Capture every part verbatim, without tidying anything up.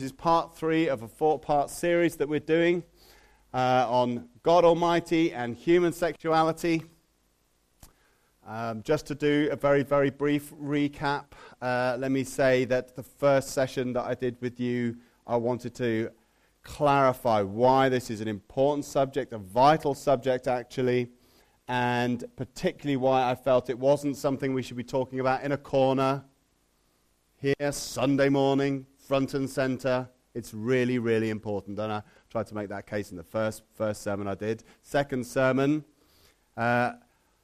This is part three of a four-part series that we're doing uh, on God Almighty and human sexuality. Um, just to do a very, very brief recap, uh, let me say that the first session that I did with you, I wanted to clarify why this is an important subject, a vital subject actually, and particularly why I felt it wasn't something we should be talking about in a corner here Sunday morning, front and center. It's really, really important, and I tried to make that case in the first first sermon I did. Second sermon, uh,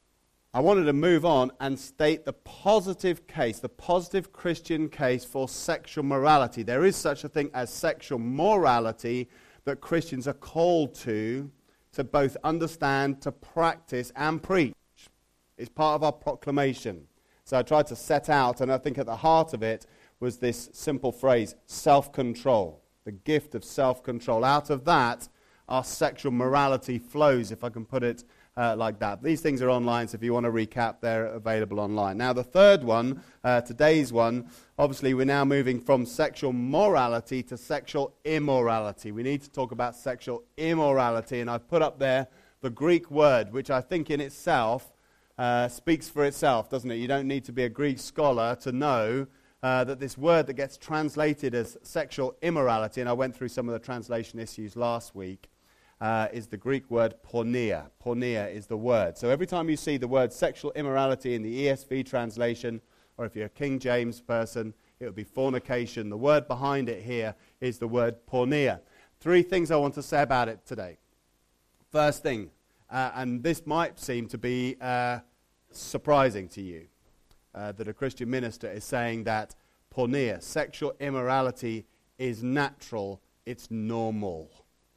I wanted to move on and state the positive case, the positive Christian case for sexual morality. There is such a thing as sexual morality that Christians are called to, to both understand, to practice, and preach. It's part of our proclamation. So I tried to set out, and I think at the heart of it was this simple phrase, self-control, the gift of self-control. Out of that, our sexual morality flows, if I can put it uh, like that. These things are online, so if you want to recap, they're available online. Now, the third one, uh, today's one, obviously we're now moving from sexual morality to sexual immorality. We need to talk about sexual immorality, and I've put up there the Greek word, which I think in itself uh, speaks for itself, doesn't it? You don't need to be a Greek scholar to know Uh, that this word that gets translated as sexual immorality, and I went through some of the translation issues last week, uh, is the Greek word porneia. Porneia is the word. So every time you see the word sexual immorality in the E S V translation, or if you're a King James person, it would be fornication. The word behind it here is the word porneia. Three things I want to say about it today. First thing, uh, and this might seem to be uh, surprising to you, Uh, that a Christian minister is saying that porneia, sexual immorality, is natural, it's normal.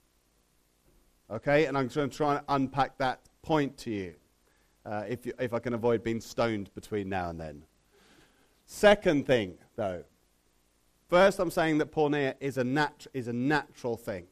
Okay, and I'm going to try and unpack that point to you, uh, if you, if I can avoid being stoned between now and then. Second thing, though, first I'm saying that porneia is a nat- is a natural thing.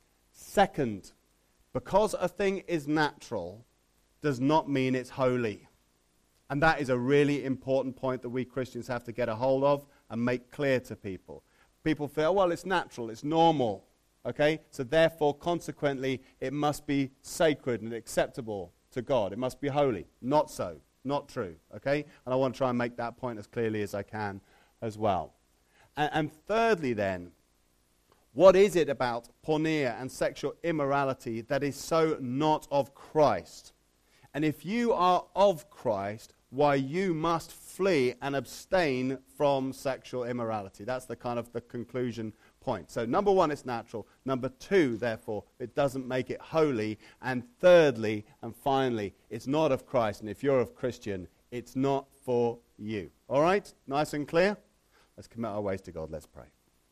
Second, because a thing is natural does not mean it's holy. And that is a really important point that we Christians have to get a hold of and make clear to people. People feel, well, it's natural, it's normal, okay? So therefore, consequently, it must be sacred and acceptable to God. It must be holy. Not so. Not true, okay? And I want to try and make that point as clearly as I can as well. And, and thirdly then, what is it about porneia and sexual immorality that is so not of Christ? And if you are of Christ, why you must flee and abstain from sexual immorality. That's the kind of the conclusion point. So number one, it's natural. Number two, therefore, it doesn't make it holy. And thirdly, and finally, it's not of Christ. And if you're of Christian, it's not for you. All right? Nice and clear? Let's commit our ways to God. Let's pray.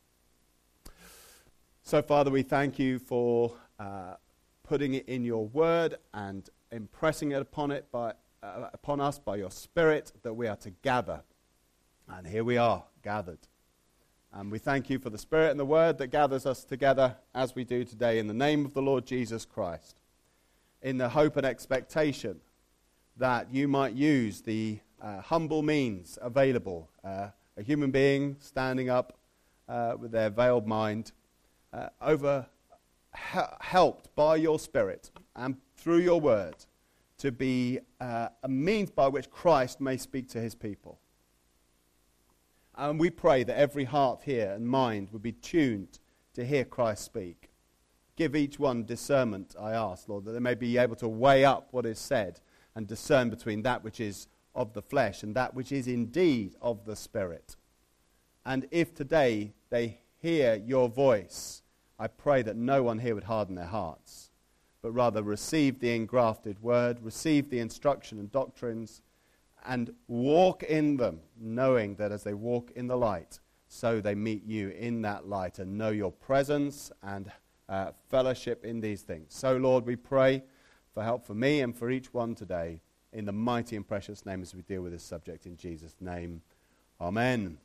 So, Father, we thank you for uh, putting it in your word and impressing it upon it by Uh, upon us by your Spirit, that we are to gather. And here we are, gathered. And we thank you for the Spirit and the Word that gathers us together as we do today in the name of the Lord Jesus Christ, in the hope and expectation that you might use the uh, humble means available, uh, a human being standing up uh, with their veiled mind, uh, over he- helped by your Spirit and through your Word, to be uh, a means by which Christ may speak to his people. And we pray that every heart here and mind would be tuned to hear Christ speak. Give each one discernment, I ask, Lord, that they may be able to weigh up what is said and discern between that which is of the flesh and that which is indeed of the Spirit. And if today they hear your voice, I pray that no one here would harden their hearts, but rather receive the engrafted word, receive the instruction and doctrines, and walk in them, knowing that as they walk in the light, so they meet you in that light and know your presence and uh, fellowship in these things. So, Lord, we pray for help for me and for each one today, in the mighty and precious name as we deal with this subject. In Jesus' name, amen.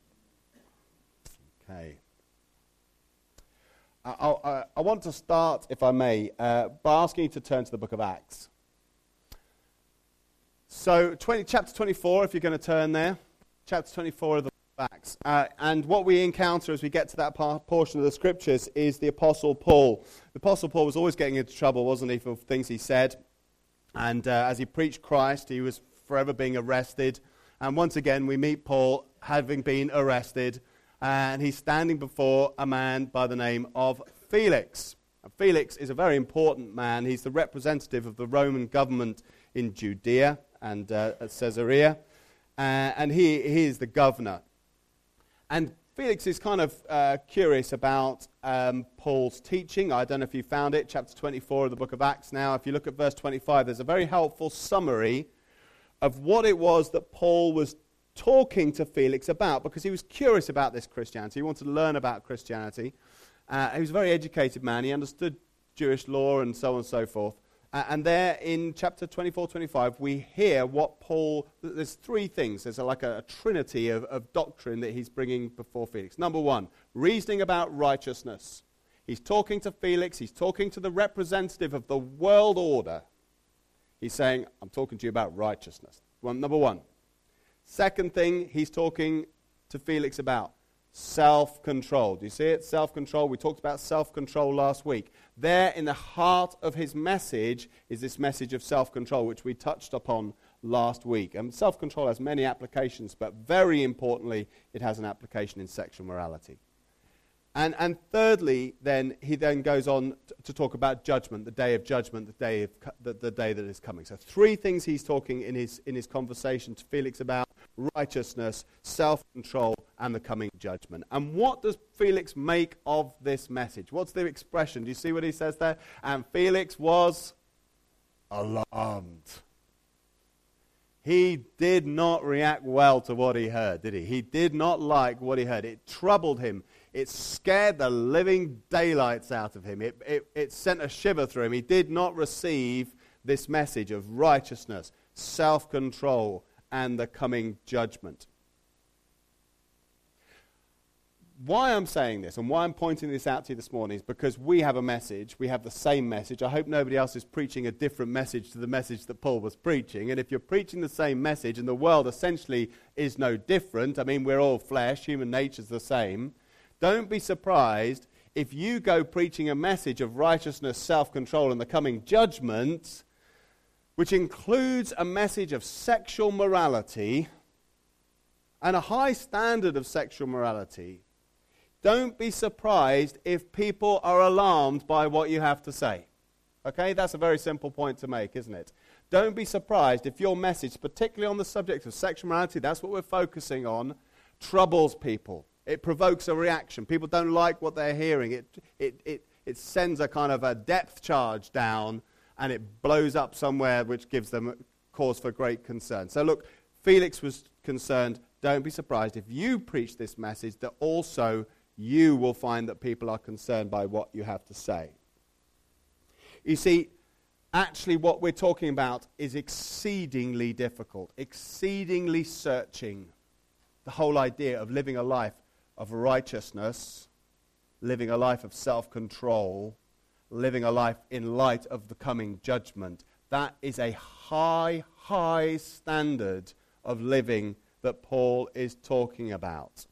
Okay. I, I, I want to start, if I may, uh, by asking you to turn to the book of Acts. So, twenty, chapter twenty-four, if you're going to turn there. Chapter twenty-four of the book of Acts. Uh, and what we encounter as we get to that par- portion of the scriptures is the Apostle Paul. The Apostle Paul was always getting into trouble, wasn't he, for things he said. And uh, as he preached Christ, he was forever being arrested. And once again, we meet Paul having been arrested. And he's standing before a man by the name of Felix. And Felix is a very important man. He's the representative of the Roman government in Judea and uh, at Caesarea. Uh, and he, he is the governor. And Felix is kind of uh, curious about um, Paul's teaching. I don't know if you found it, chapter twenty-four of the book of Acts now. If you look at verse twenty-five, there's a very helpful summary of what it was that Paul was talking to Felix about, because he was curious about this Christianity. He wanted to learn about Christianity. Uh, he was a very educated man. He understood Jewish law and so on and so forth. Uh, and there in chapter twenty-four, twenty-five, we hear what Paul, there's three things. There's a, like a, a trinity of, of doctrine that he's bringing before Felix. Number one, reasoning about righteousness. He's talking to Felix. He's talking to the representative of the world order. He's saying, I'm talking to you about righteousness. Well, number one. Second thing he's talking to Felix about, self-control. Do you see it? Self-control. We talked about self-control last week. There in the heart of his message is this message of self-control, which we touched upon last week. And self-control has many applications, but very importantly, it has an application in sexual morality. And, and thirdly, then, he then goes on to, to talk about judgment, the day of judgment, the day, of, the, the day that is coming. So three things he's talking in his, in his conversation to Felix about: righteousness, self-control, and the coming judgment. And what does Felix make of this message? What's the expression? Do you see what he says there? And Felix was alarmed. He did not react well to what he heard, did he? He did not like what he heard. It troubled him. It scared the living daylights out of him. It, it, it sent a shiver through him. He did not receive this message of righteousness, self-control, and the coming judgment. Why I'm saying this and why I'm pointing this out to you this morning is because we have a message. We have the same message. I hope nobody else is preaching a different message to the message that Paul was preaching. And if you're preaching the same message, and the world essentially is no different, I mean, we're all flesh, human nature's the same, don't be surprised if you go preaching a message of righteousness, self-control, and the coming judgment, which includes a message of sexual morality and a high standard of sexual morality. Don't be surprised if people are alarmed by what you have to say. Okay, that's a very simple point to make, isn't it? Don't be surprised if your message, particularly on the subject of sexual morality, that's what we're focusing on, troubles people. It provokes a reaction. People don't like what they're hearing. It, it, it, it sends a kind of a depth charge down, and it blows up somewhere which gives them cause for great concern. So look, Felix was concerned. Don't be surprised if you preach this message that also you will find that people are concerned by what you have to say. You see, actually what we're talking about is exceedingly difficult, exceedingly searching. The whole idea of living a life of righteousness, living a life of self-control, living a life in light of the coming judgment. That is a high, high standard of living that Paul is talking about.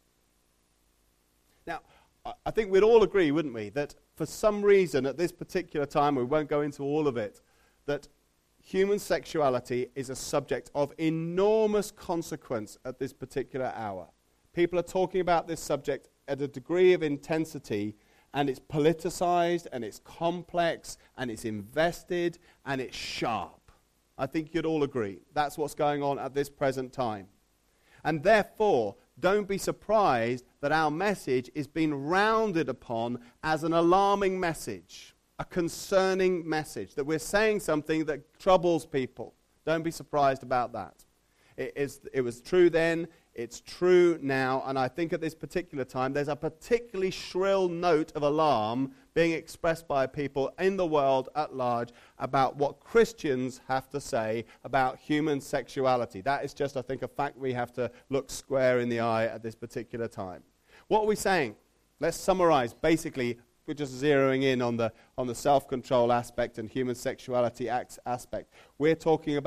Now, I think we'd all agree, wouldn't we, that for some reason at this particular time, we won't go into all of it, that human sexuality is a subject of enormous consequence at this particular hour. People are talking about this subject at a degree of intensity, and it's politicized, and it's complex, and it's invested, and it's sharp. I think you'd all agree. That's what's going on at this present time. And therefore, don't be surprised that our message is being rounded upon as an alarming message, a concerning message, that we're saying something that troubles people. Don't be surprised about that. It, is, it was true then, it's true now, and I think at this particular time there's a particularly shrill note of alarm being expressed by people in the world at large about what Christians have to say about human sexuality. That is just, I think, a fact we have to look square in the eye at this particular time. What are we saying? Let's summarize. Basically, we're just zeroing in on the, on the self-control aspect and human sexuality aspect. We're talking about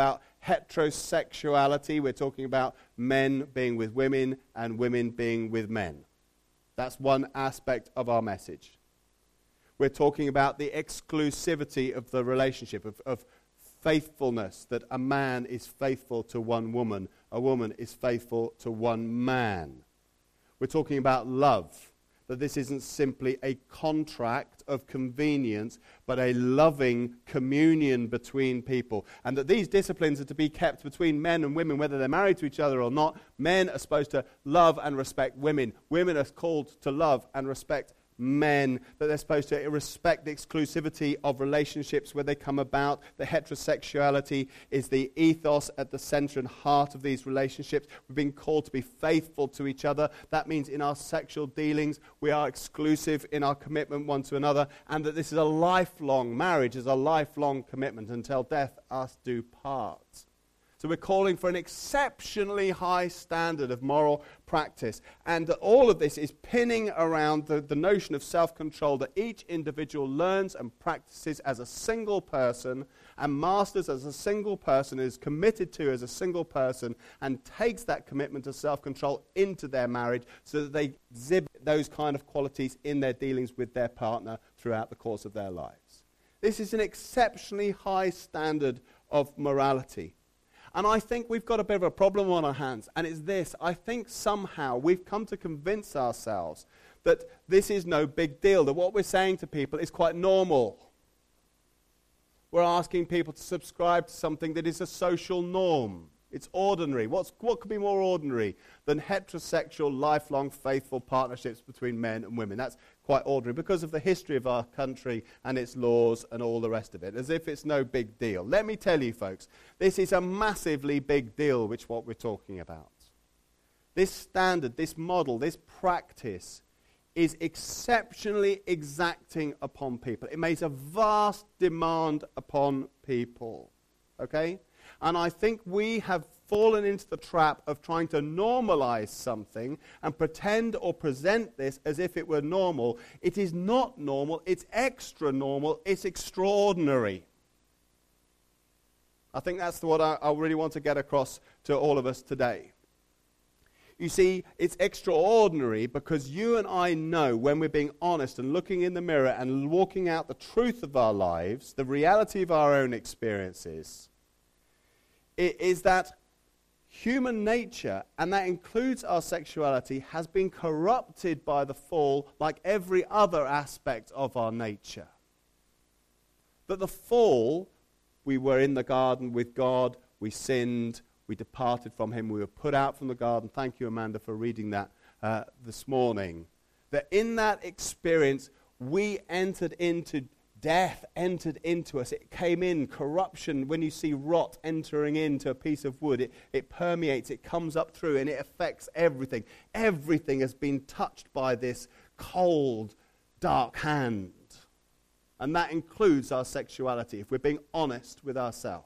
heterosexuality. We're talking about men being with women and women being with men. That's one aspect of our message. We're talking about the exclusivity of the relationship, of, of faithfulness, that a man is faithful to one woman, a woman is faithful to one man. We're talking about love, that this isn't simply a contract of convenience, but a loving communion between people. And that these disciplines are to be kept between men and women, whether they're married to each other or not. Men are supposed to love and respect women. Women are called to love and respect men, that they're supposed to respect the exclusivity of relationships where they come about. The heterosexuality is the ethos at the center and heart of these relationships. We've been called to be faithful to each other. That means in our sexual dealings, we are exclusive in our commitment one to another, and that this is a lifelong, marriage is a lifelong commitment until death us do part. So we're calling for an exceptionally high standard of moral practice. And all of this is pinning around the, the notion of self-control that each individual learns and practices as a single person and masters as a single person, is committed to as a single person, and takes that commitment to self-control into their marriage so that they exhibit those kind of qualities in their dealings with their partner throughout the course of their lives. This is an exceptionally high standard of morality. And I think we've got a bit of a problem on our hands, and it's this. I think somehow we've come to convince ourselves that this is no big deal, that what we're saying to people is quite normal. We're asking people to subscribe to something that is a social norm. It's ordinary. What's, what could be more ordinary than heterosexual, lifelong, faithful partnerships between men and women? That's quite ordinary because of the history of our country and its laws and all the rest of it, as if it's no big deal. Let me tell you, folks, this is a massively big deal, which what we're talking about. This standard, this model, this practice is exceptionally exacting upon people. It makes a vast demand upon people, okay? And I think we have fallen into the trap of trying to normalize something and pretend or present this as if it were normal. It is not normal. It's extra normal. It's extraordinary. I think that's what I, I really want to get across to all of us today. You see, it's extraordinary because you and I know, when we're being honest and looking in the mirror and walking out the truth of our lives, the reality of our own experiences, it is that human nature, and that includes our sexuality, has been corrupted by the fall like every other aspect of our nature. That the fall, we were in the garden with God, we sinned, we departed from him, we were put out from the garden. Thank you, Amanda, for reading that uh, this morning. That in that experience, we entered into Death entered into us. It came in. Corruption, when you see rot entering into a piece of wood, it, it permeates, it comes up through, and it affects everything. Everything has been touched by this cold, dark hand. And that includes our sexuality, if we're being honest with ourselves.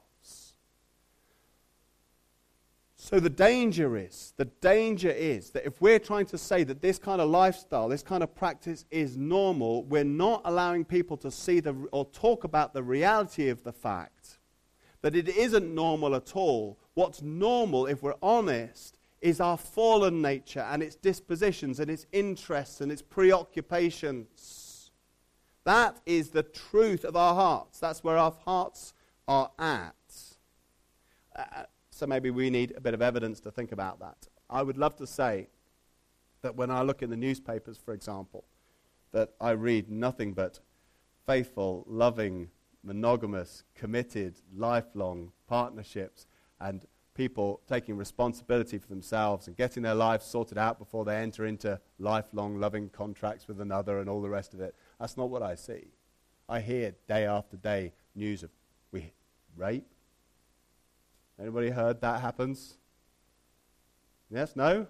So the danger is, the danger is that if we're trying to say that this kind of lifestyle, this kind of practice is normal, we're not allowing people to see the or talk about the reality of the fact that it isn't normal at all. What's normal, if we're honest, is our fallen nature and its dispositions and its interests and its preoccupations. That is the truth of our hearts. That's where our hearts are at. Uh, So maybe we need a bit of evidence to think about that. I would love to say that when I look in the newspapers, for example, that I read nothing but faithful, loving, monogamous, committed, lifelong partnerships and people taking responsibility for themselves and getting their lives sorted out before they enter into lifelong, loving contracts with another and all the rest of it. That's not what I see. I hear day after day news of we rape. Anybody heard that happens? Yes? No?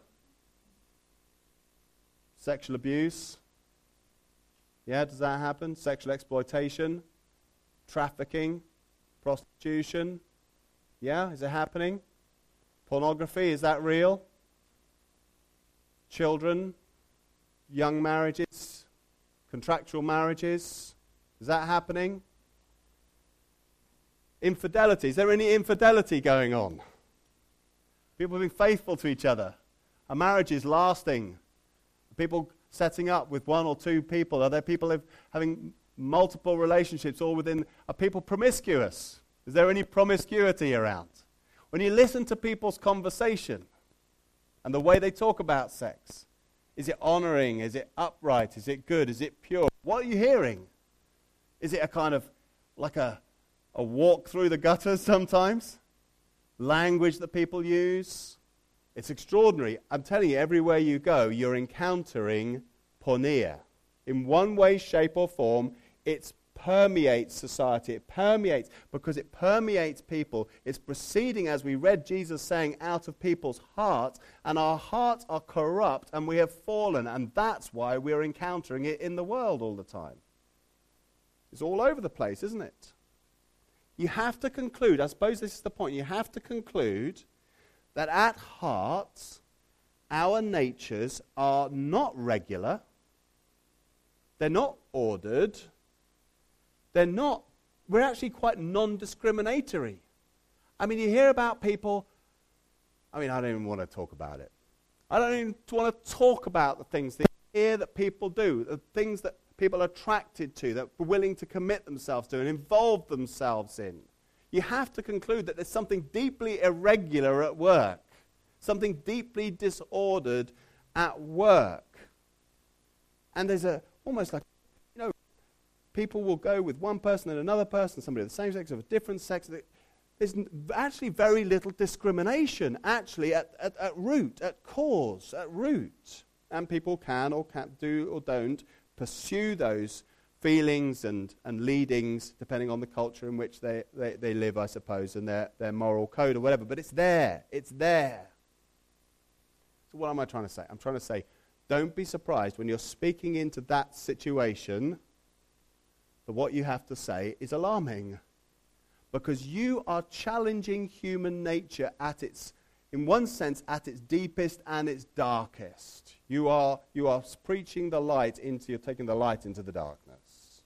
Sexual abuse? Yeah, does that happen? Sexual exploitation? Trafficking? Prostitution? Yeah, is it happening? Pornography, is that real? Children? Young marriages? Contractual marriages? Is that happening? Infidelity. Is there any infidelity going on? People being faithful to each other. Are marriages lasting? Are people setting up with one or two people? Are there people have, having multiple relationships all within? Are people promiscuous? Is there any promiscuity around? When you listen to people's conversation and the way they talk about sex, is it honoring? Is it upright? Is it good? Is it pure? What are you hearing? Is it a kind of like a, a walk through the gutters sometimes? Language that people use? It's extraordinary. I'm telling you, everywhere you go, you're encountering porneia. In one way, shape, or form, it permeates society. It permeates because it permeates people. It's proceeding, as we read Jesus saying, out of people's hearts, and our hearts are corrupt, and we have fallen, and that's why we're encountering it in the world all the time. It's all over the place, isn't it? You have to conclude, I suppose this is the point, you have to conclude that at heart, our natures are not regular, they're not ordered, they're not, we're actually quite non-discriminatory. I mean, you hear about people, I mean, I don't even want to talk about it. I don't even want to talk about the things that you hear that people do, the things that people are attracted to, that are willing to commit themselves to and involve themselves in. You have to conclude that there's something deeply irregular at work, something deeply disordered at work. And there's a, almost like, you know, people will go with one person and another person, somebody of the same sex, of a different sex. There's actually very little discrimination, actually, at, at, at root, at cause, at root. And people can or can't do or don't pursue those feelings and, and leadings, depending on the culture in which they, they, they live, I suppose, and their, their moral code or whatever. But it's there. It's there. So what am I trying to say? I'm trying to say, don't be surprised when you're speaking into that situation that what you have to say is alarming. Because you are challenging human nature at its, in one sense, at its deepest and its darkest. You are, you are preaching the light into, you're taking the light into the darkness.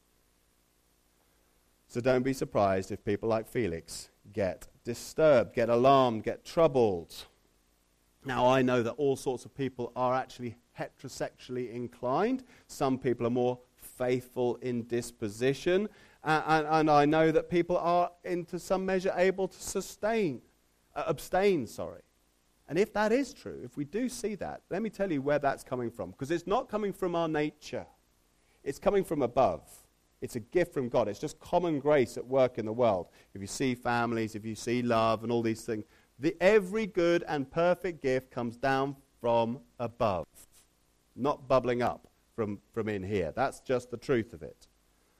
So don't be surprised if people like Felix get disturbed, get alarmed, get troubled. Now, I know that all sorts of people are actually heterosexually inclined. Some people are more faithful in disposition. Uh, and, and I know that people are, in to some measure, able to sustain, uh, abstain, sorry. And if that is true, if we do see that, let me tell you where that's coming from. Because it's not coming from our nature. It's coming from above. It's a gift from God. It's just common grace at work in the world. If you see families, if you see love and all these things, the, every good and perfect gift comes down from above, not bubbling up from, from in here. That's just the truth of it.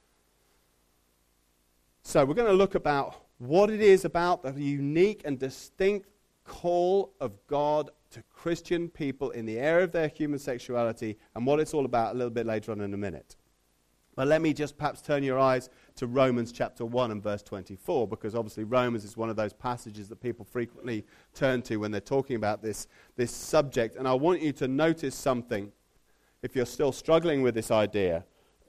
So we're going to look about what it is about the unique and distinct call of God to Christian people in the area of their human sexuality and what it's all about a little bit later on in a minute. But let me just perhaps turn your eyes to Romans chapter one and verse twenty-four, because obviously Romans is one of those passages that people frequently turn to when they're talking about this, this subject. And I want you to notice something, if you're still struggling with this idea.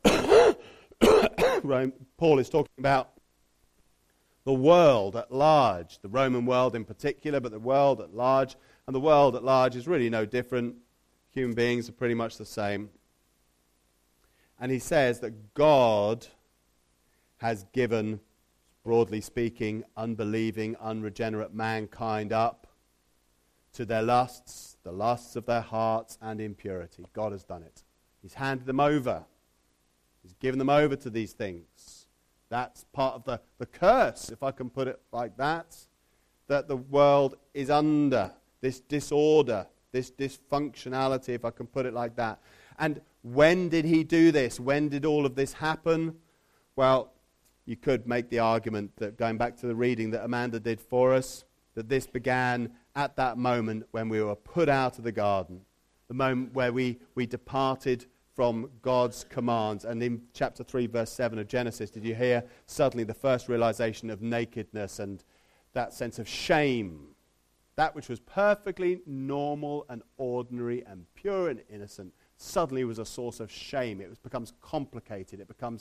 Paul is talking about the world at large, the Roman world in particular, but the world at large. And the world at large is really no different. Human beings are pretty much the same. And he says that God has given, broadly speaking, unbelieving, unregenerate mankind up to their lusts, the lusts of their hearts and impurity. God has done it. He's handed them over. He's given them over to these things. That's part of the, the curse, if I can put it like that, that the world is under, this disorder, this dysfunctionality, if I can put it like that. And when did he do this? When did all of this happen? Well, you could make the argument that, going back to the reading that Amanda did for us, that this began at that moment when we were put out of the garden, the moment where we, we departed from God's commands. And in chapter three, verse seven of Genesis, did you hear suddenly the first realization of nakedness and that sense of shame? That which was perfectly normal and ordinary and pure and innocent suddenly was a source of shame. It was, becomes complicated. It becomes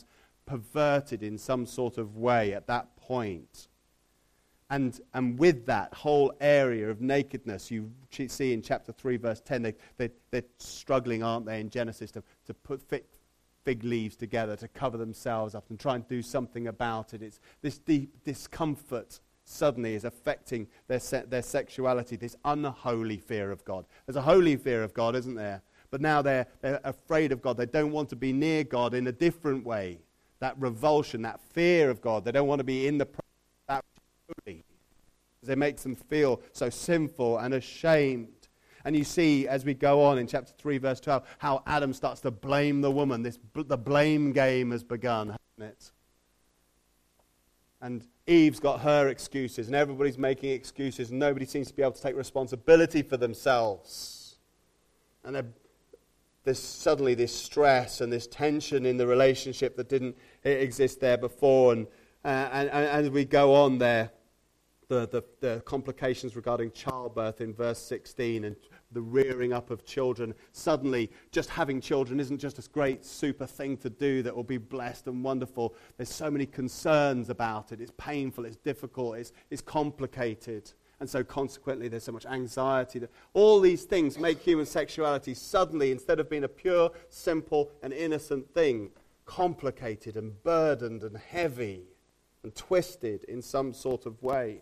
perverted in some sort of way at that point. And, and with that whole area of nakedness, you see in chapter three, verse ten, they, they, they're struggling, aren't they, in Genesis, to, to put fig, fig leaves together to cover themselves up and try and do something about it. It's this deep discomfort suddenly is affecting their, se- their sexuality, this unholy fear of God. There's a holy fear of God, isn't there? But now they're, they're afraid of God. They don't want to be near God in a different way. That revulsion, that fear of God. They don't want to be in the presence of that holy. It makes them feel so sinful and ashamed. And you see, as we go on in chapter three, verse twelve, how Adam starts to blame the woman. This the blame game has begun, hasn't it? And Eve's got her excuses, and everybody's making excuses, and nobody seems to be able to take responsibility for themselves. And there's suddenly this stress and this tension in the relationship that didn't exist there before. And, uh, and, and as we go on there, the, the, the complications regarding childbirth in verse sixteen and the rearing up of children. Suddenly, just having children isn't just a great super thing to do that will be blessed and wonderful. There's so many concerns about it. It's painful, it's difficult, it's, it's complicated. And so consequently, there's so much anxiety. All these things make human sexuality suddenly, instead of being a pure, simple, and innocent thing, complicated and burdened and heavy and twisted in some sort of way.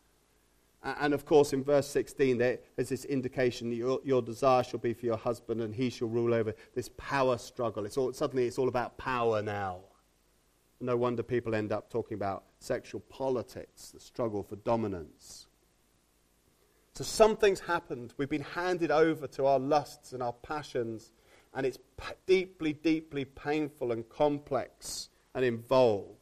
And of course, in verse sixteen, there is this indication that your, your desire shall be for your husband, and he shall rule over this power struggle. It's all, suddenly, it's all about power now. No wonder people end up talking about sexual politics, the struggle for dominance. So something's happened. We've been handed over to our lusts and our passions, and it's p- deeply, deeply painful and complex and involved.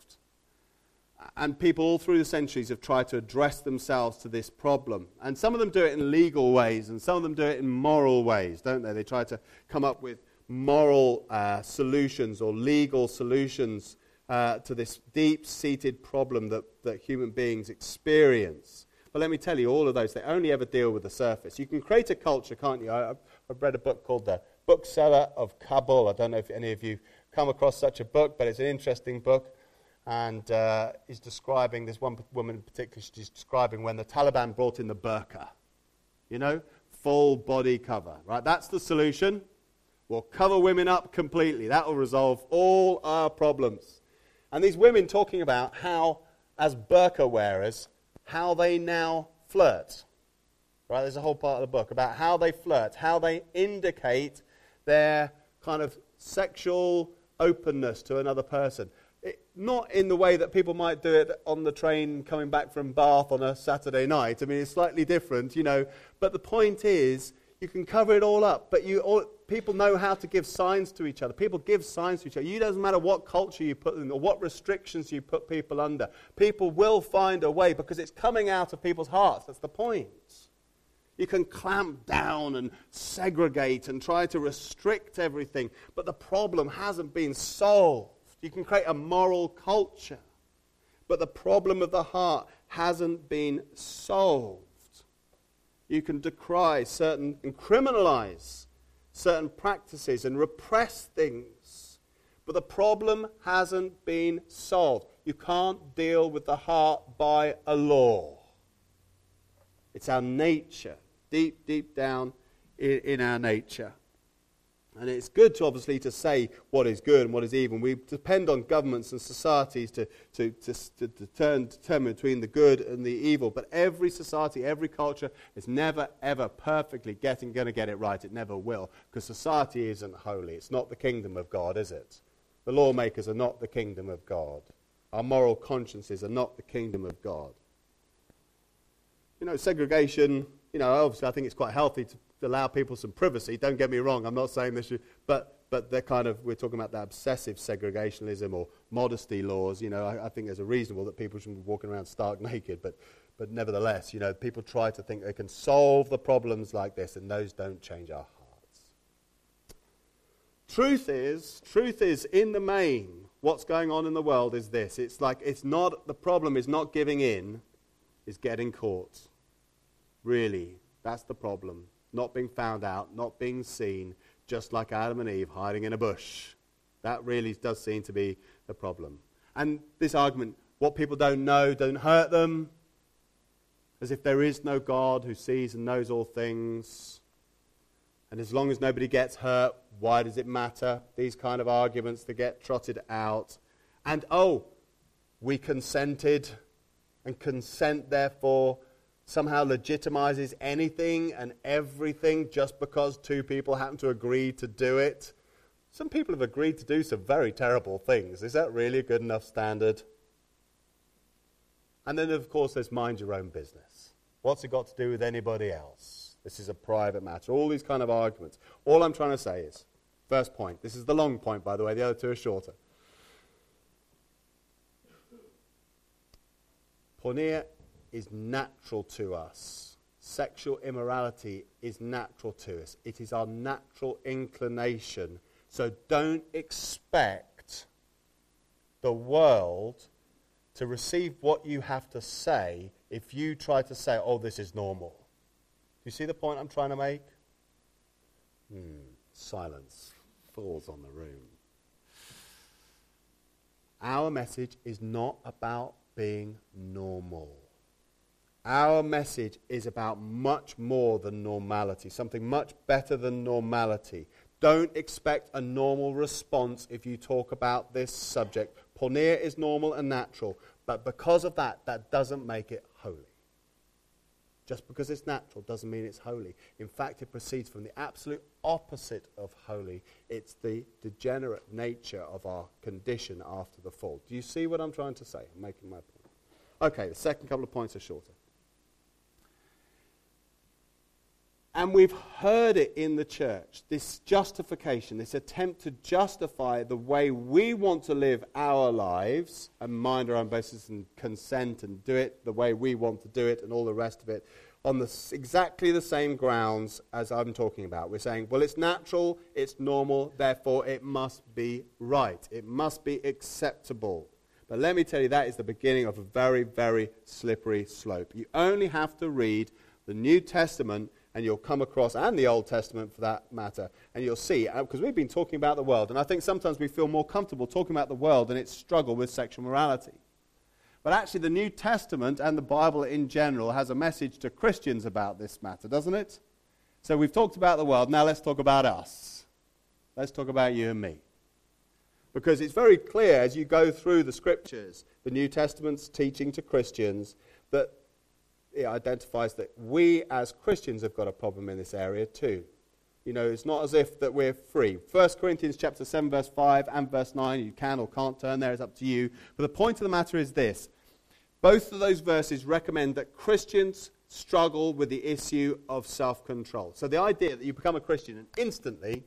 And people all through the centuries have tried to address themselves to this problem. And some of them do it in legal ways, and some of them do it in moral ways, don't they? They try to come up with moral uh, solutions or legal solutions uh, to this deep-seated problem that, that human beings experience. But let me tell you, all of those, they only ever deal with the surface. You can create a culture, can't you? I, I've read a book called The Bookseller of Kabul. I don't know if any of you come across such a book, but it's an interesting book. And uh, he's describing, this one woman in particular, she's describing when the Taliban brought in the burqa. You know, full body cover, right? That's the solution. We'll cover women up completely. That will resolve all our problems. And these women talking about how, as burqa wearers, how they now flirt. Right? There's a whole part of the book about how they flirt, how they indicate their kind of sexual openness to another person. It, not in the way that people might do it on the train coming back from Bath on a Saturday night. I mean, it's slightly different, you know. But the point is, you can cover it all up. But you, all, people know how to give signs to each other. People give signs to each other. It doesn't matter what culture you put in or what restrictions you put people under. People will find a way because it's coming out of people's hearts. That's the point. You can clamp down and segregate and try to restrict everything. But the problem hasn't been solved. You can create a moral culture, but the problem of the heart hasn't been solved. You can decry certain and criminalize certain practices and repress things, but the problem hasn't been solved. You can't deal with the heart by a law. It's our nature, deep, deep down in, in our nature. And it's good, to obviously, to say what is good and what is evil. We depend on governments and societies to, to, to, to, to turn, determine between the good and the evil. But every society, every culture is never, ever perfectly getting going to get it right. It never will, because society isn't holy. It's not the kingdom of God, is it? The lawmakers are not the kingdom of God. Our moral consciences are not the kingdom of God. You know, segregation, you know, obviously I think it's quite healthy to allow people some privacy. Don't get me wrong, I'm not saying this should, but but they're kind of, we're talking about that obsessive segregationism or modesty laws. You know, I, I think there's a reasonable that people shouldn't be walking around stark naked, but but nevertheless, you know, people try to think they can solve the problems like this, and those don't change our hearts. Truth is, truth is, in the main, what's going on in the world is this. It's like, it's not, the problem is not giving in, it's getting caught. Really, that's the problem. Not being found out, not being seen, just like Adam and Eve hiding in a bush. That really does seem to be the problem. And this argument, what people don't know don't hurt them, as if there is no God who sees and knows all things. And as long as nobody gets hurt, why does it matter? These kind of arguments that get trotted out. And, oh, we consented, and consent, therefore, somehow legitimizes anything and everything just because two people happen to agree to do it. Some people have agreed to do some very terrible things. Is that really a good enough standard? And then, of course, there's mind your own business. What's it got to do with anybody else? This is a private matter. All these kind of arguments. All I'm trying to say is, first point. This is the long point, by the way. The other two are shorter. Porneia is natural to us. Sexual immorality is natural to us. It is our natural inclination. So don't expect the world to receive what you have to say if you try to say, oh, this is normal. Do you see the point I'm trying to make? Hmm, silence falls on the room. Our message is not about being normal. Our message is about much more than normality, something much better than normality. Don't expect a normal response if you talk about this subject. Porneia is normal and natural, but because of that, that doesn't make it holy. Just because it's natural doesn't mean it's holy. In fact, it proceeds from the absolute opposite of holy. It's the degenerate nature of our condition after the fall. Do you see what I'm trying to say? I'm making my point. Okay, the second couple of points are shorter. And we've heard it in the church, this justification, this attempt to justify the way we want to live our lives and mind our own basis and consent and do it the way we want to do it and all the rest of it on the, exactly the same grounds as I'm talking about. We're saying, well, it's natural, it's normal, therefore it must be right. It must be acceptable. But let me tell you, that is the beginning of a very, very slippery slope. You only have to read the New Testament and you'll come across, and the Old Testament for that matter, and you'll see, because we've been talking about the world, and I think sometimes we feel more comfortable talking about the world and its struggle with sexual morality. But actually the New Testament and the Bible in general has a message to Christians about this matter, doesn't it? So we've talked about the world, now let's talk about us. Let's talk about you and me. Because it's very clear as you go through the Scriptures, the New Testament's teaching to Christians, that it identifies that we as Christians have got a problem in this area too. You know, it's not as if that we're free. First Corinthians chapter seven, verse five and verse nine, you can or can't turn there, it's up to you. But the point of the matter is this. Both of those verses recommend that Christians struggle with the issue of self-control. So the idea that you become a Christian and instantly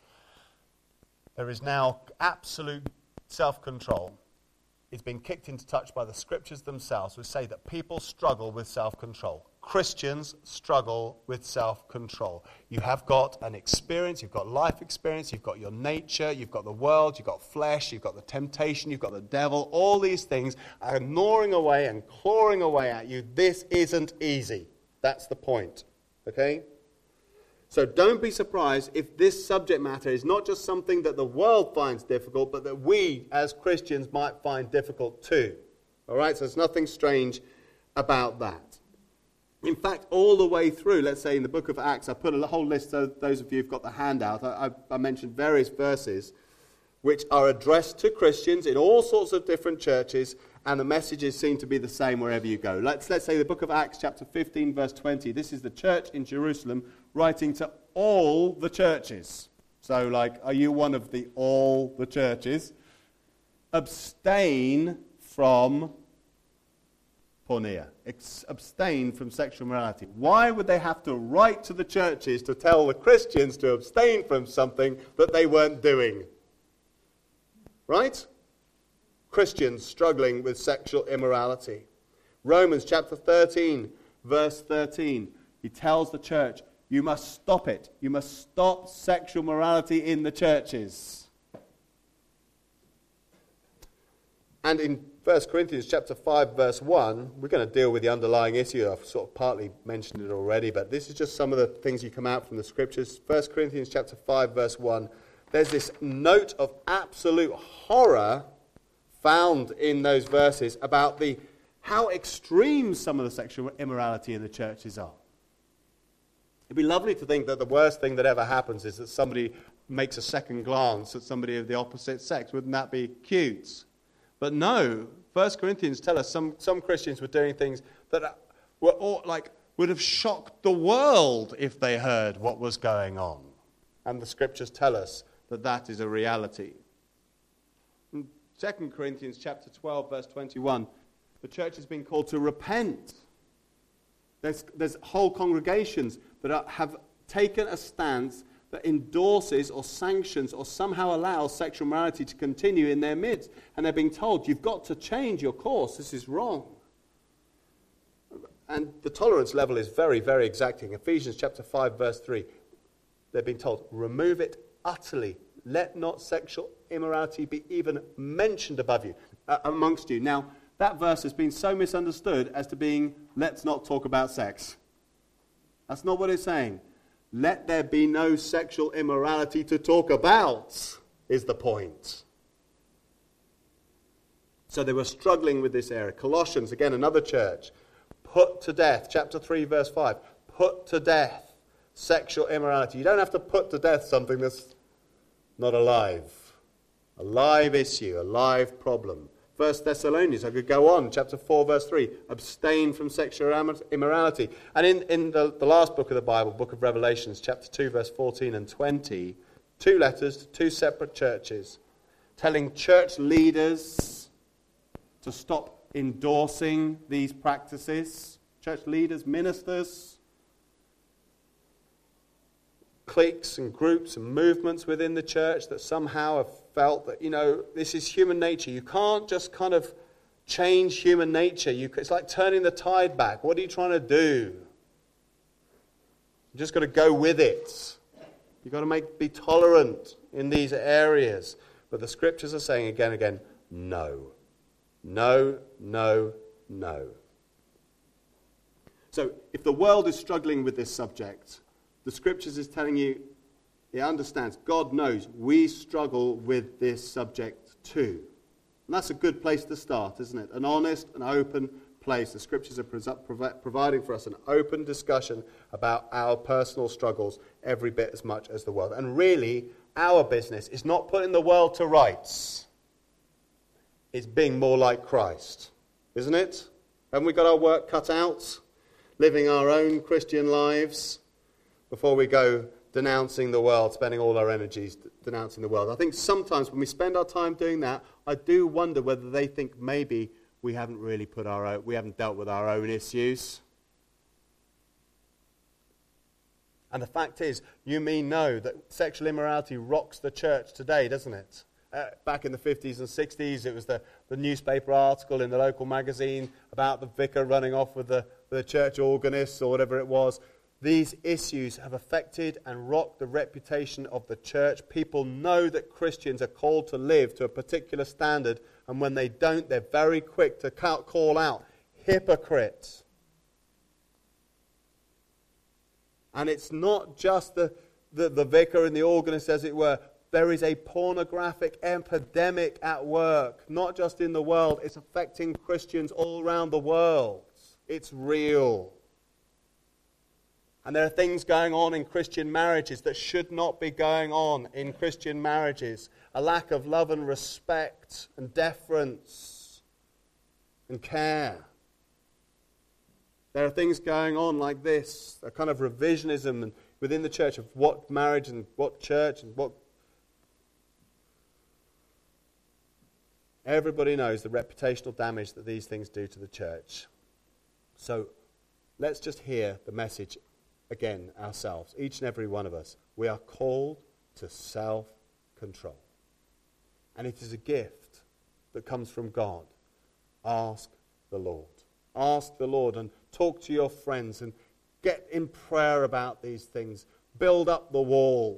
there is now absolute self-control. It's been kicked into touch by the Scriptures themselves, which say that people struggle with self-control. Christians struggle with self-control. You have got an experience, you've got life experience, you've got your nature, you've got the world, you've got flesh, you've got the temptation, you've got the devil. All these things are gnawing away and clawing away at you. This isn't easy. That's the point. Okay? So don't be surprised if this subject matter is not just something that the world finds difficult, but that we as Christians might find difficult too. All right? So there's nothing strange about that. In fact, all the way through, let's say in the book of Acts, I put a whole list, so those of you who've got the handout, I, I, I mentioned various verses which are addressed to Christians in all sorts of different churches, and the messages seem to be the same wherever you go. Let's, let's say the book of Acts, chapter fifteen, verse twenty. This is the church in Jerusalem writing to all the churches. So, like, are you one of the all the churches? Abstain from porneia. Ex- abstain from sexual morality. Why would they have to write to the churches to tell the Christians to abstain from something that they weren't doing? Right? Christians struggling with sexual immorality. Romans chapter thirteen, verse thirteen. He tells the church, you must stop it. You must stop sexual morality in the churches. And in First Corinthians chapter five, verse one, we're going to deal with the underlying issue. I've sort of partly mentioned it already, but this is just some of the things you come out from the Scriptures. First Corinthians chapter five, verse one. there's this note of absolute horror found in those verses about the how extreme some of the sexual immorality in the churches are. It'd be lovely to think that the worst thing that ever happens is that somebody makes a second glance at somebody of the opposite sex. Wouldn't that be cute? But no, First Corinthians tell us some, some Christians were doing things that were all, like would have shocked the world if they heard what was going on. And the scriptures tell us that that is a reality. In Second Corinthians chapter twelve, verse twenty-one, the church has been called to repent. There's, there's whole congregations that are, have taken a stance that endorses or sanctions or somehow allows sexual morality to continue in their midst. And they're being told, you've got to change your course. This is wrong. And the tolerance level is very, very exacting. Ephesians chapter five, verse three. They're being told, remove it utterly. Let not sexual immorality be even mentioned above you, uh, amongst you. Now, that verse has been so misunderstood as to being, let's not talk about sex. That's not what it's saying. Let there be no sexual immorality to talk about, is the point. So they were struggling with this area. Colossians, again, another church, put to death, chapter three, verse five, put to death sexual immorality. You don't have to put to death something that's not alive. A live issue, a live problem. First Thessalonians, I could go on, chapter four, verse three, abstain from sexual immorality. And in, in the, the last book of the Bible, book of Revelations, chapter two, verse fourteen and twenty, two letters to two separate churches, telling church leaders to stop endorsing these practices. Church leaders, ministers, cliques and groups and movements within the church that somehow have felt that, you know, this is human nature. You can't just kind of change human nature. You, it's like turning the tide back. What are you trying to do? You just got to go with it. You've got to make, be tolerant in these areas. But the scriptures are saying again and again, no. No, no, no. So if the world is struggling with this subject, the scriptures is telling you, it understands, God knows we struggle with this subject too. And that's a good place to start, isn't it? An honest and open place. The scriptures are providing for us an open discussion about our personal struggles every bit as much as the world. And really, our business is not putting the world to rights. It's being more like Christ, isn't it? Haven't we got our work cut out? Living our own Christian lives before we go denouncing the world, spending all our energies denouncing the world. I think sometimes when we spend our time doing that, I do wonder whether they think maybe we haven't really put our own, we haven't dealt with our own issues. And the fact is, you mean know that sexual immorality rocks the church today, doesn't it? Uh, back in the fifties and sixties, it was the, the newspaper article in the local magazine about the vicar running off with the, with the church organist or whatever it was. These issues have affected and rocked the reputation of the church. People know that Christians are called to live to a particular standard, and when they don't, they're very quick to call out hypocrites. And it's not just the, the, the vicar and the organist, as it were. There is a pornographic epidemic at work, not just in the world. It's affecting Christians all around the world. It's real. And there are things going on in Christian marriages that should not be going on in Christian marriages. A lack of love and respect and deference and care. There are things going on like this, a kind of revisionism and within the church of what marriage and what church and what... Everybody knows the reputational damage that these things do to the church. So let's just hear the message again ourselves, each and every one of us. We are called to self-control. And it is a gift that comes from God. Ask the Lord. Ask the Lord and talk to your friends and get in prayer about these things. Build up the wall.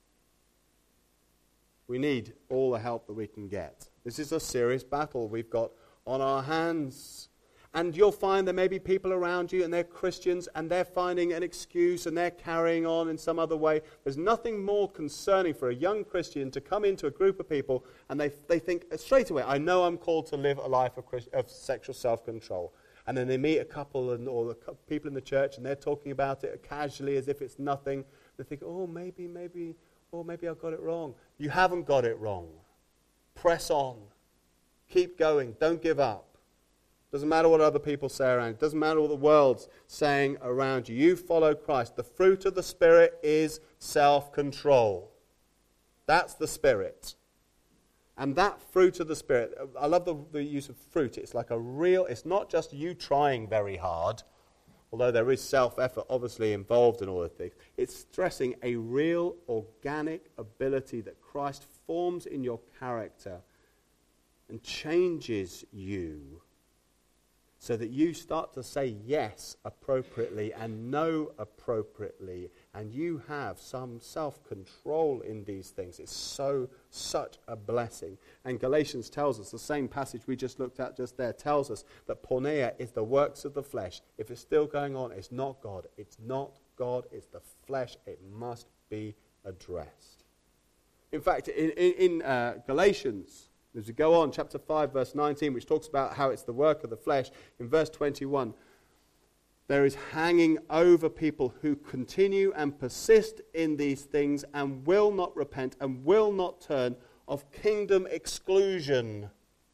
We need all the help that we can get. This is a serious battle we've got on our hands. And you'll find there may be people around you and they're Christians and they're finding an excuse and they're carrying on in some other way. There's nothing more concerning for a young Christian to come into a group of people and they, they think straight away, I know I'm called to live a life of, Christ, of sexual self-control. And then they meet a couple and, or the people in the church and they're talking about it casually as if it's nothing. They think, oh, maybe, maybe, oh, maybe I got it wrong. You haven't got it wrong. Press on. Keep going. Don't give up. Doesn't matter what other people say around you. Doesn't matter what the world's saying around you. You follow Christ. The fruit of the Spirit is self-control. That's the Spirit. And that fruit of the Spirit, I love the, the use of fruit. It's like a real, it's not just you trying very hard, although there is self-effort obviously involved in all of things. It's stressing a real organic ability that Christ forms in your character and changes you, so that you start to say yes appropriately and no appropriately, and you have some self-control in these things. It's so, such a blessing. And Galatians tells us, the same passage we just looked at just there, tells us that porneia is the works of the flesh. If it's still going on, it's not God. It's not God, it's the flesh. It must be addressed. In fact, in, in, in uh, Galatians, as we go on, chapter five, verse nineteen, which talks about how it's the work of the flesh, in verse twenty-one, there is hanging over people who continue and persist in these things and will not repent and will not turn, of kingdom exclusion.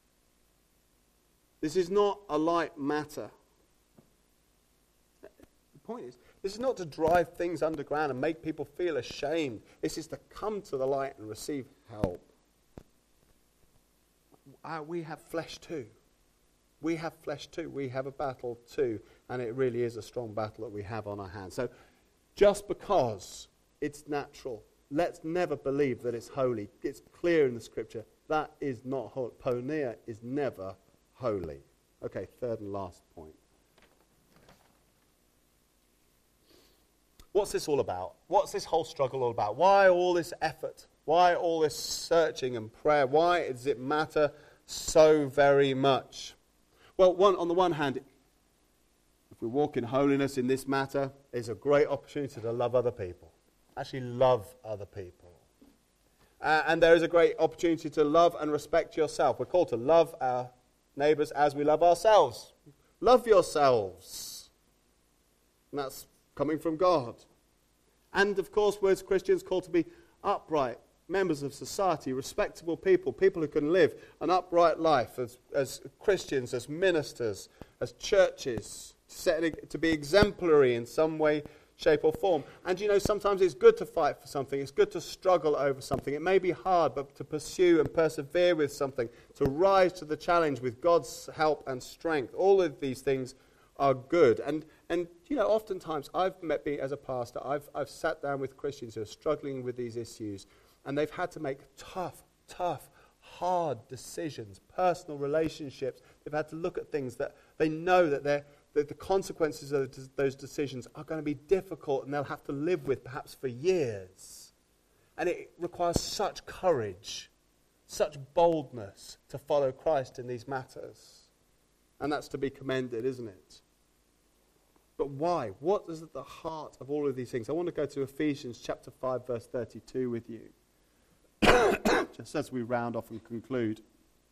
This is not a light matter. The point is, this is not to drive things underground and make people feel ashamed. This is to come to the light and receive help. Uh, we have flesh too. We have flesh too. We have a battle too. And it really is a strong battle that we have on our hands. So just because it's natural, let's never believe that it's holy. It's clear in the scripture that is not holy. Porneia is never holy. Okay, third and last point. What's this all about? What's this whole struggle all about? Why all this effort? Why all this searching and prayer? Why does it matter so very much? Well, one, on the one hand, if we walk in holiness in this matter, it's a great opportunity to love other people. Actually love other people. Uh, and there is a great opportunity to love and respect yourself. We're called to love our neighbours as we love ourselves. Love yourselves. And that's coming from God. And of course, we're as Christians called to be upright members of society, respectable people, people who can live an upright life as, as Christians, as ministers, as churches, set, to be exemplary in some way, shape or form. And you know, sometimes it's good to fight for something, it's good to struggle over something. It may be hard, but to pursue and persevere with something, to rise to the challenge with God's help and strength. All of these things are good. And, and you know, oftentimes I've met, being, as a pastor, I've, I've sat down with Christians who are struggling with these issues, and they've had to make tough, tough, hard decisions, personal relationships. They've had to look at things that they know that, they're, that the consequences of those decisions are going to be difficult and they'll have to live with perhaps for years. And it requires such courage, such boldness to follow Christ in these matters. And that's to be commended, isn't it? But why? What is at the heart of all of these things? I want to go to Ephesians chapter five, verse thirty-two with you. Just as we round off and conclude.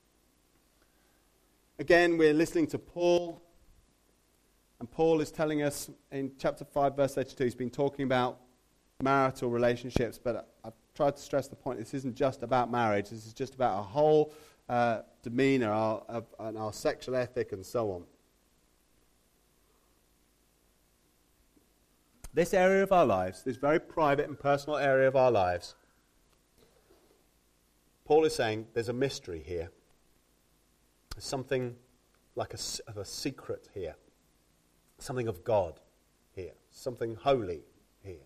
Again, we're listening to Paul. And Paul is telling us in chapter five, verse thirty-two, he's been talking about marital relationships. But I've tried to stress the point, this isn't just about marriage. This is just about our whole uh, demeanor, our, uh, and our sexual ethic and so on. This area of our lives, this very private and personal area of our lives, Paul is saying there's a mystery here. There's something like a, of a secret here. Something of God here. Something holy here.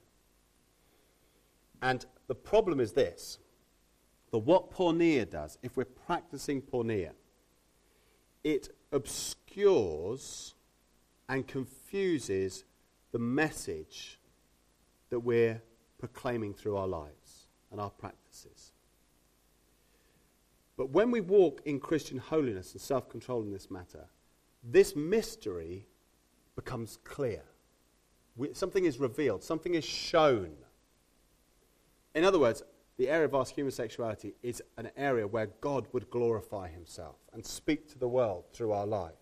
And the problem is this. That what porneia does, if we're practicing porneia, it obscures and confuses the message that we're proclaiming through our lives and our practices. But when we walk in Christian holiness and self-control in this matter, this mystery becomes clear. We, something is revealed, something is shown. In other words, the area of our human sexuality is an area where God would glorify himself and speak to the world through our lives.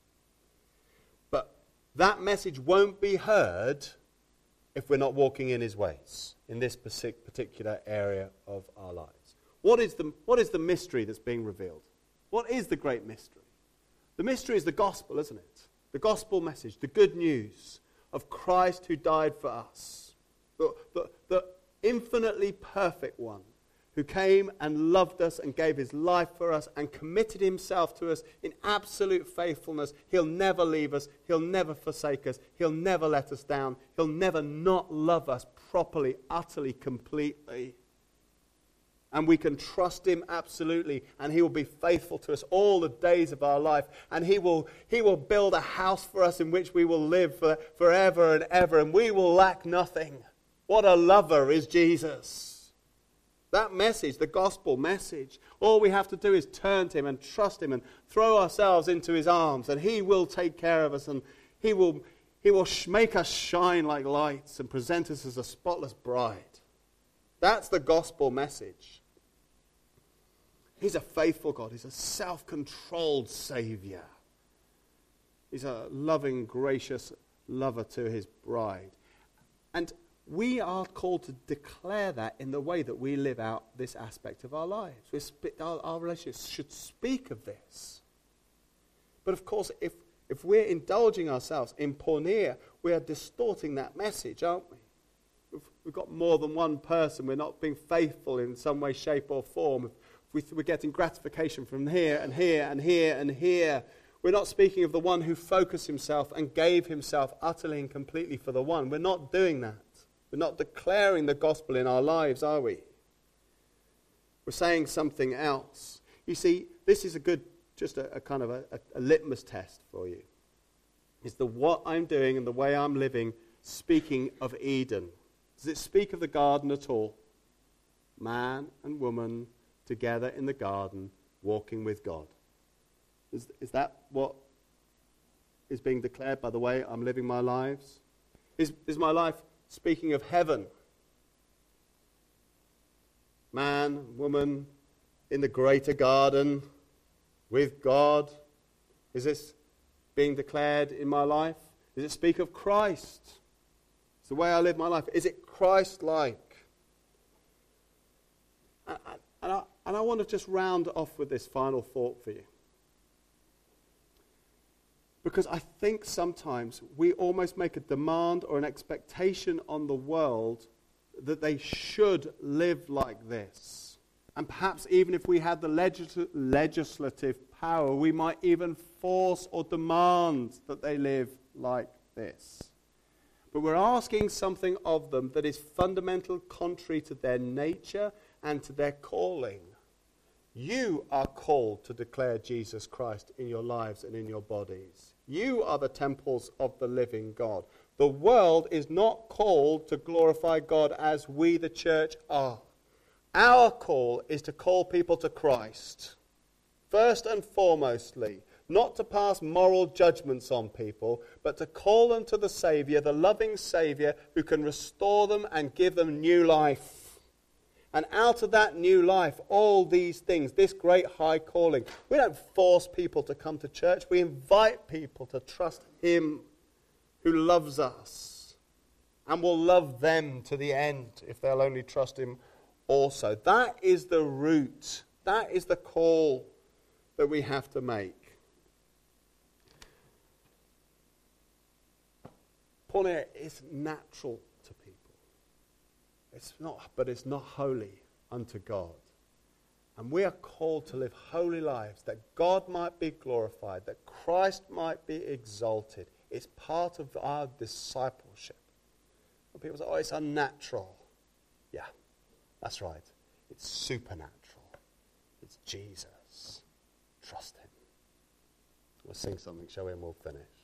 But that message won't be heard if we're not walking in his ways, in this particular area of our lives. What is the, what is the mystery that's being revealed? What is the great mystery? The mystery is the gospel, isn't it? The gospel message, the good news of Christ who died for us. The, the, the infinitely perfect one who came and loved us and gave his life for us and committed himself to us in absolute faithfulness. He'll never leave us. He'll never forsake us. He'll never let us down. He'll never not love us properly, utterly, completely. And we can trust him absolutely, and he will be faithful to us all the days of our life. And he will, he will build a house for us in which we will live for, forever and ever, and we will lack nothing. What a lover is Jesus. That message, the gospel message, all we have to do is turn to him and trust him and throw ourselves into his arms, and he will take care of us, and he will, he will sh- make us shine like lights and present us as a spotless bride. That's the gospel message. He's a faithful God. He's a self-controlled Savior. He's a loving, gracious lover to his bride. And we are called to declare that in the way that we live out this aspect of our lives. We're sp- our, our relationships should speak of this. But of course, if, if we're indulging ourselves in porneia, we are distorting that message, aren't we? If we've got more than one person, we're not being faithful in some way, shape or form. If we, we're getting gratification from here and here and here and here, we're not speaking of the one who focused himself and gave himself utterly and completely for the one. We're not doing that. We're not declaring the gospel in our lives, are we? We're saying something else. You see, this is a good, just a, a kind of a, a, a litmus test for you. Is the what I'm doing and the way I'm living speaking of Eden? Does it speak of the garden at all? Man and woman together in the garden, walking with God. Is, is that what is being declared by the way I'm living my lives? Is, is my life speaking of heaven? Man, woman, in the greater garden, with God. Is this being declared in my life? Does it speak of Christ? It's the way I live my life. Is it Christ-like? And, and, I, and I want to just round off with this final thought for you. Because I think sometimes we almost make a demand or an expectation on the world that they should live like this. And perhaps even if we had the legis- legislative power, we might even force or demand that they live like this. But we're asking something of them that is fundamental, contrary to their nature and to their calling. You are called to declare Jesus Christ in your lives and in your bodies. You are the temples of the living God. The world is not called to glorify God as we, the church, are. Our call is to call people to Christ. First and foremostly, not to pass moral judgments on people, but to call them to the Saviour, the loving Saviour, who can restore them and give them new life. And out of that new life, all these things, this great high calling, we don't force people to come to church. We invite people to trust him who loves us and will love them to the end if they'll only trust him also. That is the root. That is the call that we have to make. Porneia is natural to people. It's not, but it's not holy unto God. And we are called to live holy lives that God might be glorified, that Christ might be exalted. It's part of our discipleship. When people say, oh, it's unnatural. Yeah, that's right. It's supernatural. It's Jesus. Trust him. We'll sing something, shall we, and we'll finish.